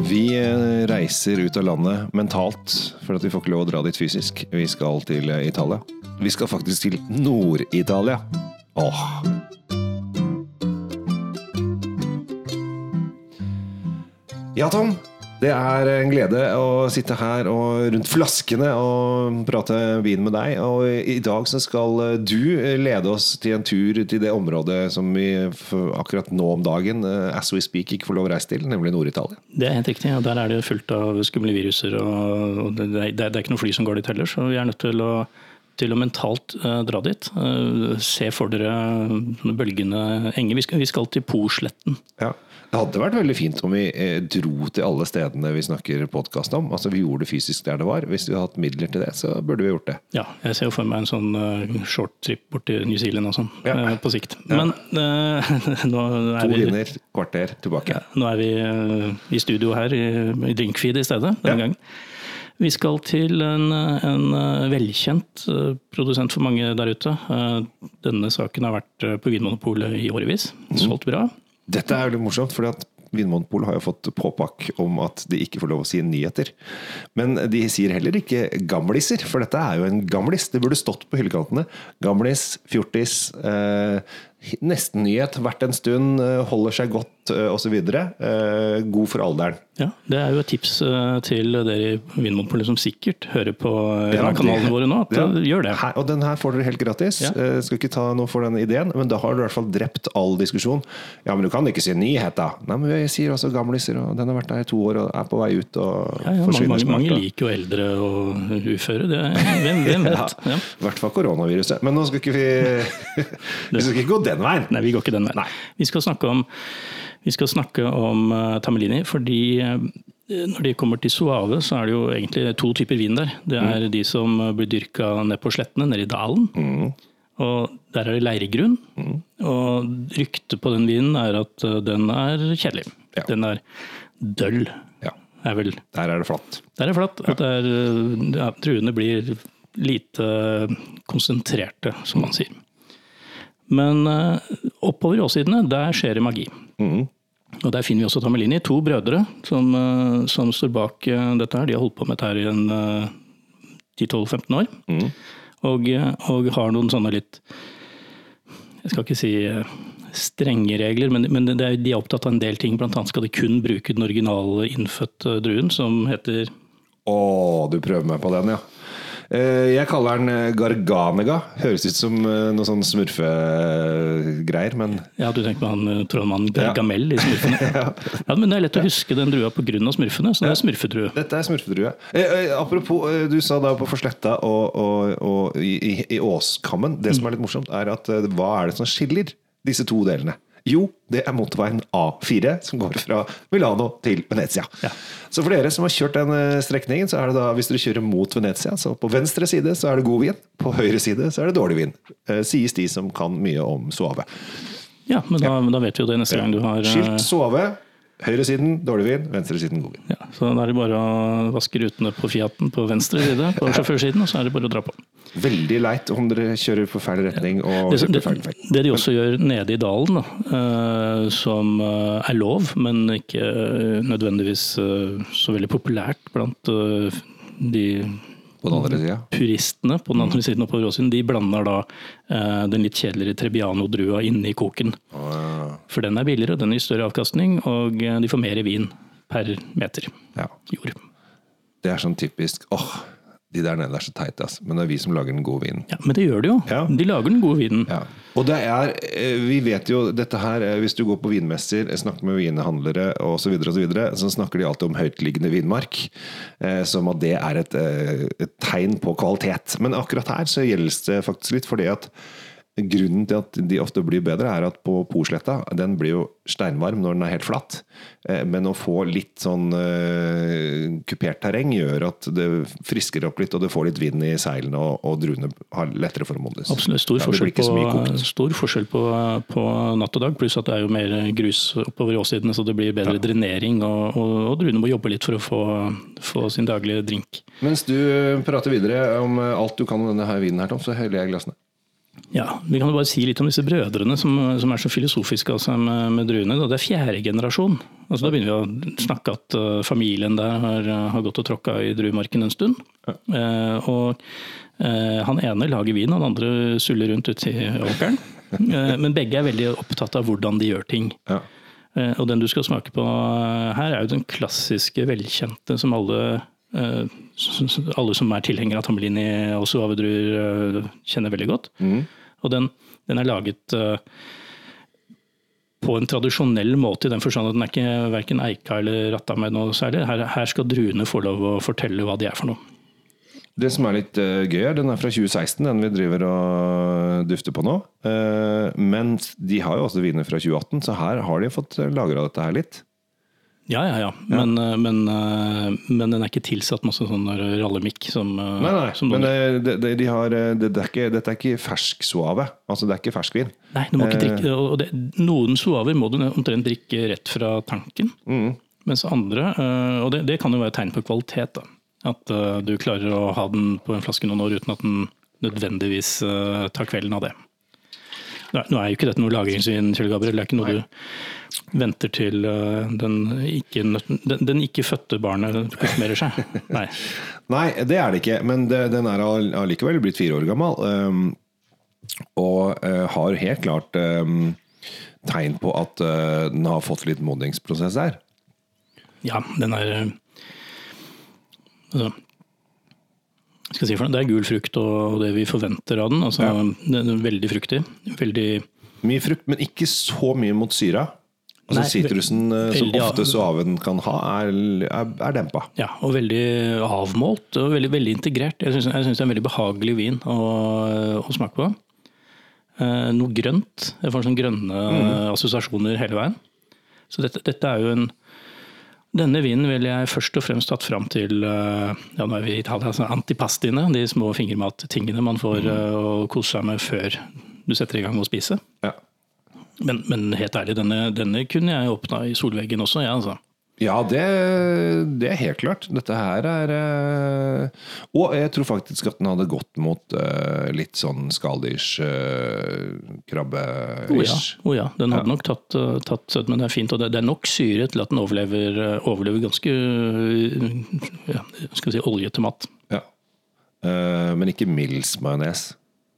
Vi reiser ut av landet mentalt, for at vi får ikke lov å dra dit fysisk. Vi skal til Italia. Vi skal faktisk til Nord-Italia. Ja, Tom. Det en glede å sitte her og rundt flaskene og prate vin med deg. Og i dag så skal du lede oss til en tur til det området som vi akkurat nå om dagen, as we speak, ikke får lov å reise til, nemlig Nord-Italia. Det helt riktig, og der det fullt av skumle viruser, og det ikke noe fly som går dit heller, så vi nødt til å mentalt dra dit. Se for dere bølgene enge. Vi skal til Posletten. Ja. Det hadde vært veldig fint om vi dro til alle stedene vi snakker podcast om. Altså vi gjorde det fysisk der det var. Hvis vi hadde hatt midler til det, så burde vi gjort det. Ja, jeg ser jo for meg en sånn short trip bort til New Zealand og sånn, på sikt. Ja. Men nå 2 viner, kvarter tilbake. Ja, nå vi i studio her i Drinkfeed i stedet, denne gangen. Vi skal til en velkjent produsent for mange der ute. Denne saken har vært på Vinmonopolet i årevis. Solgt bra. Dette jo litt morsomt, fordi at Vinmonopolet har jo fått påpakk om at de ikke får lov å si nyheter. Men de sier heller ikke gamliser, for dette jo en gamlis. Det burde stått på hyllekantene. Gamlis, fjortis, nesten nyhet, vært en stund, holder seg godt og så videre. God for alderen. Ja, det jo et tips til dere i Vinmonopolet som sikkert hører på kanalene våre nå, at gjør det. Og den her får dere helt gratis. Skal ikke ta noe for den ideen, men da har du i hvert fall drept all diskusjon. Ja, men du kan ikke si nyheter. Nei, men jeg sier også gamliser, og den har vært der i 2 år og på vei ut og forsvinner snart. Mange liker jo eldre og uføre, hvem vet? I hvert fall koronaviruset. Men nå skal ikke vi skal ikke gå den veien. Nei, vi går ikke den veien. Nei. Vi skal snakke om Tamarlini, fordi når de kommer til Soave, så det jo egentlig 2 typer vin der. Det de som blir dyrket ned på slettene, ned i dalen. Og der det leirgrunn. Og ryktet på den vinen at den kjedelig. Ja. Den døll. Ja. Vel. Der det flatt. Der det flatt. At druene blir lite konsentrerte, som man sier. Men oppover i åssidene, der skjer det magi. Og der finner vi også Tamarlini, 2 brødre som står bak dette her. De har holdt på med dette her i 10-12-15 år. Og har noen sånne litt, jeg skal ikke si strenge regler, men de opptatt av en del ting. Blant annet skal de kun bruke den originale innfødte druen, som heter... Du prøver meg på den, ja. Jeg kaller den Garganega. Høres ut som noe sånn smurfegreier, men... Ja, du tenker på han trollmannen Gargamel i smurfene. Ja, men det lett å huske den drua på grunn av smurfene, så det smurfedrue. Dette smurfedrue. Apropos, du sa da på Forsletta og i Åskammen, det som litt morsomt at hva det som skiller disse 2 delene? Jo, det motorveien A4 som går fra Milano til Venezia. Ja. Så for dere som har kjørt den strekningen, så det da, hvis dere kjører mot Venezia, så på venstre side så det god vin, på høyre side så det dårlig vin. Sies de som kan mye om Soave. Ja, men da vet vi jo det neste gang du har... Skilt Soave, høyre siden dårlig vin, venstre siden god vin. Ja, så da det bare å vaske rutene på Fiaten på venstre side, på sjåførsiden, og så det bare å dra på. Veldig leit om dere kjører på feil retning og det de også gjør nede i dalen, som lov, men ikke nødvendigvis så veldig populært blant de på den andre siden. Puristene på den andre siden og på Råsiden, de blander da den litt kjedeligere Trebbiano-drua inne i koken. For den billigere, den gir større avkastning, og de får mer vin per meter jord. Det sånn typisk, de der nede så teite, men det vi som lager den gode vinen. Ja, men det gjør de jo. Ja. De lager den gode vinen. Ja. Og det vi vet jo dette her, hvis du går på vinmesser, snakker med vinhandlere og så videre, så snakker de alltid om høytliggende vinmark, som at det et tegn på kvalitet. Men akkurat her så gjelder det faktisk litt, fordi at grunnen til at de ofte blir bedre at på Posletta, den blir jo steinvarm når den helt flatt, men å få litt sånn kupert terreng gjør at det frisker opp litt, og det får litt vind i seilene, og druene har lettere for å modnes. Absolutt, stor forskjell på natt og dag, pluss at det jo mer grus oppover åssidene, så det blir bedre drenering, og druene må jobbe litt for å få sin daglige drink. Mens du prater videre om alt du kan om denne her vinen her, Tom, så heller jeg glassene. Ja, vi kan jo bare si litt om disse brødrene som så filosofiske altså, med druene. Det 4. generasjon. Altså, da begynner vi å snakke at familien der har gått og tråkka i druemarken en stund. Ja. Han ene lager vin, han andre suller rundt ute i åkeren. Men begge veldig opptatt av hvordan de gjør ting. Ja. Og den du skal smake på her jo den klassiske, velkjente som alle som tilhengere av Tambellini og suavedruer kjenner veldig godt. Og den laget på en tradisjonell måte i den forstand at den ikke hverken eika eller ratta med noe særlig. Her skal druene få lov å fortelle hva de for noe. Det som litt gøy den fra 2016, den vi driver og dufter på nå. Men de har jo også viner fra 2018, så her har de fått lagret dette her litt. Ja. Men den ikke tilsatt masse sånn rallemikk som... Nei, som men dette ikke fersk suave. Altså det ikke ferskvin. Nei, du må ikke drikke. Og noen suaver må du omtrent drikke rett fra tanken. Mens andre, og det kan jo være et tegn på kvalitet da. At du klarer å ha den på en flaske noen år uten at den nødvendigvis tar kvelden av det. Nå jo ikke dette noe lagringsvin, Kjell Gabriel. Det ikke noe du venter til den ikke fødte barnet konsumerer seg. Nei, det det ikke. Men den allikevel blitt 4 år gammel. Og har helt klart tegn på at den har fått litt modningsprosess her. Ja, den altså, skal jeg si for det gul frukt og det vi forventer av den. Altså, ja. Den veldig fruktig. Veldig... Mye frukt, men ikke så mye mot syra. Altså sitrusen som ofte suaven kan ha dempa. Ja, og veldig avmålt og veldig, veldig integrert. Jeg synes det en veldig behagelig vin å smake på. Noe grønt. Jeg får sånne grønne assosiasjoner hele veien. Så dette jo denne vinen vil jeg først og fremst tatt fram til nå vi i Italia, altså antipastiene, de små fingermattingene man får å kose seg med før du setter i gang med å spise. Ja. Men helt ærlig, denne kunne jeg åpna i solveggen også, ja, altså. Ja, det helt klart. Dette her og jeg tror faktisk at den hadde gått mot litt sånn skaldyrs krabbe-ish. Ja, den hadde nok tatt søtt, men det fint, og det nok syre til at den overlever ganske skal vi si, olje til mat. Ja, men ikke Mills majones.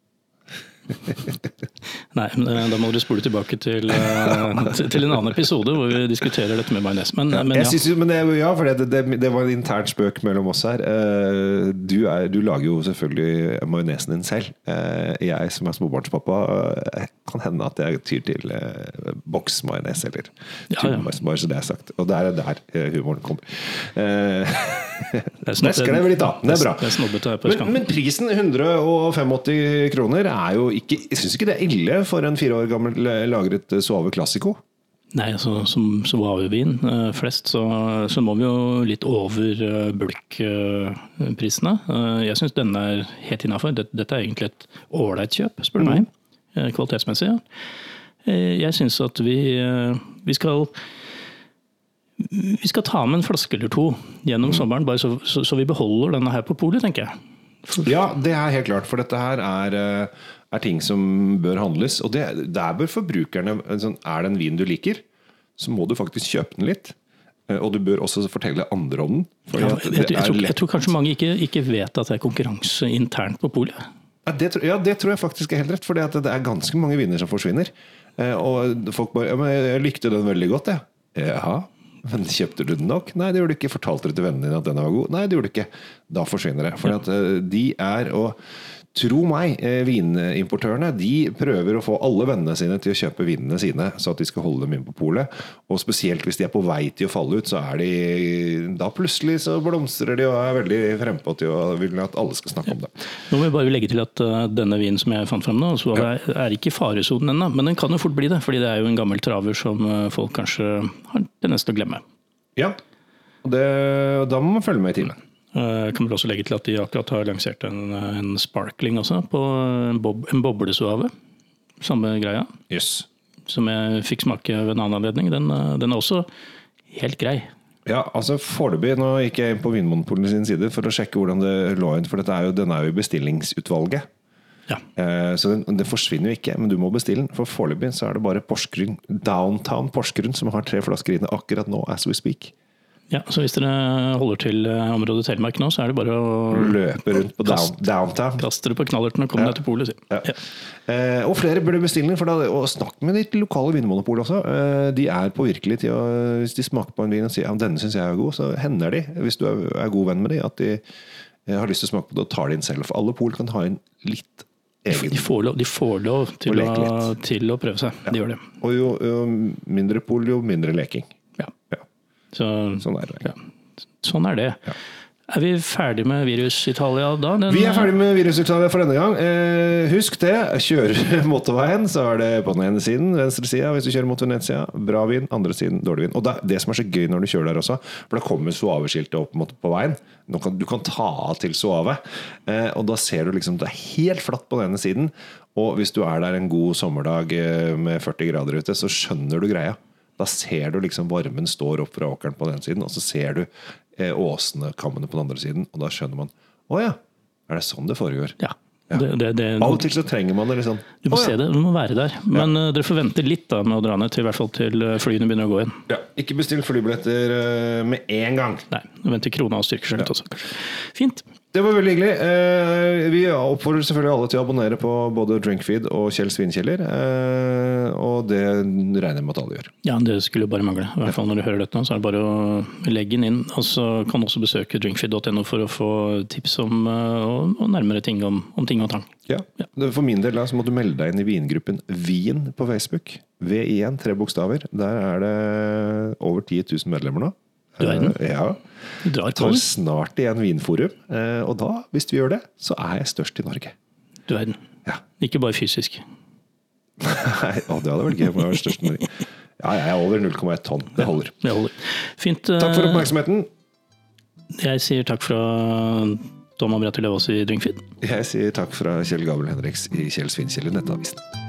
Nei, da må dere spole tilbake til en annen episode hvor vi diskuterer dette med majones. Men det var en intern spøk mellom oss her. Du lager jo selvfølgelig majonesen din selv. Jeg som småbarnspappa kan hende at jeg tyr til boksmajones eller bare så det sagt. Og det der humoren kommer. Det skrev litt da. Det bra. Men prisen 185 kroner jo ikke, jeg synes ikke det ille for en 4 år gammel lagret Suave Classico. Nei, altså, som Suave-vin flest, så må vi jo litt over bulkprisene. Jeg synes denne helt innenfor. Dette egentlig et ålreit kjøp, spør du meg. Kvalitetsmessig, ja. Jeg synes at vi skal ta med en flaske eller 2 gjennom sommeren, bare så vi beholder denne her på polet, tenker jeg. Ja, det helt klart, for dette her ting som bør handles, og der bør forbrukerne, det en vin du liker, så må du faktisk kjøpe den litt, og du bør også fortelle andre om den. Jeg tror kanskje mange ikke vet at det konkurranse internt på polet. Ja, det tror jeg faktisk helt rett, for det ganske mange viner som forsvinner, og folk bare, jeg likte den veldig godt, ja. Men kjøpte du den nok? Nei, det gjorde du ikke. Fortalte du til vennene dine at denne var god? Nei, det gjorde du ikke. Da forsvinner det. For at de og tro meg, vinimportørene, de prøver å få alle vennene sine til å kjøpe vinene sine, så at de skal holde dem inn på polet. Og spesielt hvis de på vei til å falle ut, så de da plutselig så blomstrer de og veldig frempå til å vil at alle skal snakke om det. Nå må vi bare legge til at denne vinen som jeg fant frem nå, så ikke i faresonen ennå, men den kan jo fort bli det, fordi det jo en gammel traver som folk kanskje har tendens til å glemme. Ja, og da må man følge med i timen. Jeg kan vel også legge til at de akkurat har lansert en sparkling også på en boblesuave. Samme greia. Yes. Som jeg fikk smake ved en annen anledning. Den også helt grei. Ja, altså foreløpig, nå gikk jeg inn på Vinmonopolet sin side for å sjekke hvordan det lå inn, for den jo i bestillingsutvalget. Ja. Så det forsvinner jo ikke, men du må bestille den. For foreløpig så er det bare Porsgrunn, Downtown Porsgrunn som har 3 flasker inne akkurat nå, as we speak. Ja, så hvis dere holder til området Telemark nå, så er det bare å løpe rundt på downtown. Kaste det på knallerten og komme ned til polet. Ja. Og flere burde bestille den, for og snakk med ditt lokale vinmonopol også. De er på virkelig til å, hvis de smaker på en vin og sier, ja, denne synes jeg er god, så hender de, hvis du er god venn med de, at de har lyst til å smake på det og tar det inn selv. For alle pol kan ha en litt egen. De får lov til å prøve seg. Ja. De gjør det. Og jo mindre pol, jo mindre leking. Ja. Sånn er det. Ja. Sånn er det. Ja. Er vi ferdig med Virus Italia da? Vi er ferdig med Virus Italia for denne gang. Husk det, kjører motorveien, så er det på den ene siden, venstre siden, hvis du kjører mot Venezia, bra vin, andre siden, dårlig vin. Og det som er så gøy når du kjører der også, for da kommer Suave-skiltet opp på veien. Du kan ta av til Suave, og da ser du liksom, det er helt flatt på den ene siden, og hvis du er der en god sommerdag med 40 grader ute, så skjønner du greia. Da ser du liksom varmen står opp fra åkeren på den siden, og så ser du åsene, kammene på den andre siden, og da skjønner man, åja, er det sånn det foregår? Ja. Av og til så trenger man det liksom. Du må se det, du må være der. Men dere får vente litt da med å dra ned til, i hvert fall til flyene begynner å gå igjen. Ja, ikke bestill flybilletter med en gang. Nei, vent til krona styrker seg litt også. Fint. Det var veldig hyggelig. Vi oppfordrer selvfølgelig alle til å abonnere på både Drinkfeed og Kjell Svinkjeller. Og det regner jeg med at alle gjør. Ja, det skulle jo bare mangle. I hvert fall når du hører dette, så er det bare å legge den inn. Og så kan du også besøke drinkfeed.no for å få tips om og nærmere ting om ting og tang. Ja. For min del så må du melde deg inn i vingruppen Vin på Facebook. VIN, 3 bokstaver. Der er det over 10 000 medlemmer nå. Du er den? Ja. Jeg tar snart igjen Vinforum, og da, hvis vi gjør det, så er jeg størst i Norge. Du er den. Ja. Ikke bare fysisk. Nei, det hadde vært gøy om jeg var størst i Norge. Ja, jeg er over 0,1 tonn. Det holder. Det holder. Fint. Takk for oppmerksomheten. Jeg sier takk fra Tom Ambrati Løvaas i Drinkfeed. Jeg sier takk fra Kjell Gabriel Henriks i Kjell Svinkjeller Nettavisen.